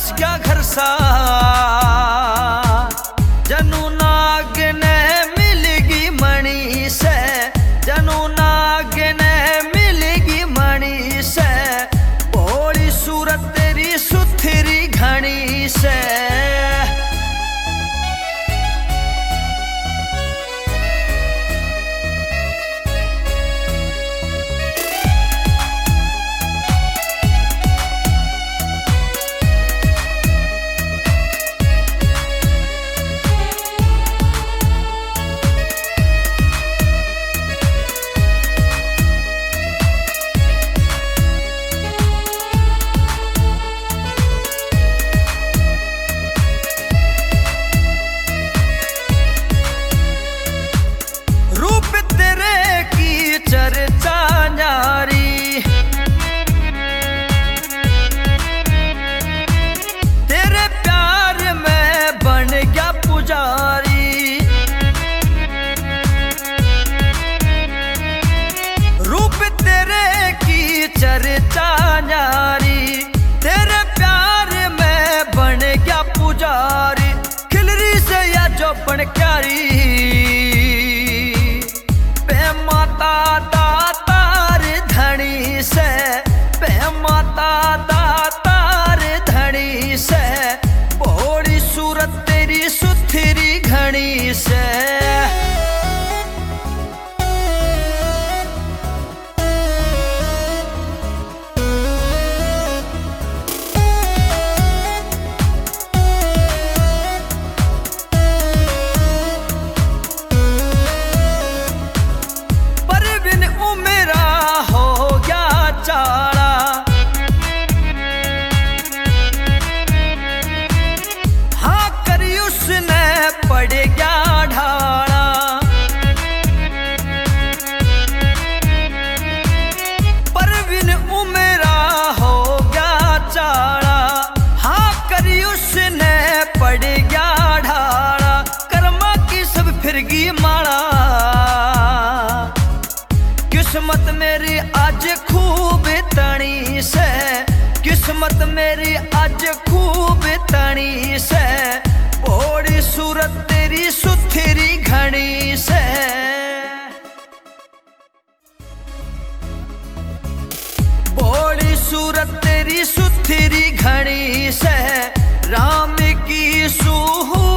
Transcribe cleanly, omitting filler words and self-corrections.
बस क्या घर सा जनू नाग ने मिलगी मणि से, जनू नाग ने मिलगी मणि से, भोली सूरत तेरी सुथरी घनी से। चर्चा न्यारी तेरे प्यार में बन गया पुजारी, रूप तेरे की चर्चा न्यारी, तेरे प्यार में बन गया पुजारी। खिलरी से या जो बनकारी माता दातार धनी से, पे माता दातार धनी से, बड़ी सूरत तेरी सुथरी घनी से। पड़ गया ढाला परवीन उमेरा हो गया चाड़ा, हाँ करी उसने पड़ गया ढाला। कर्मा की सब फिरगी माला, किस्मत मेरी आज खूब तनी से, किस्मत मेरी आज खूब तनी से, बड़ी सूरत तेरी सुथरी घनी से। बड़ी सूरत तेरी सुथरी घनी से, राम की सूह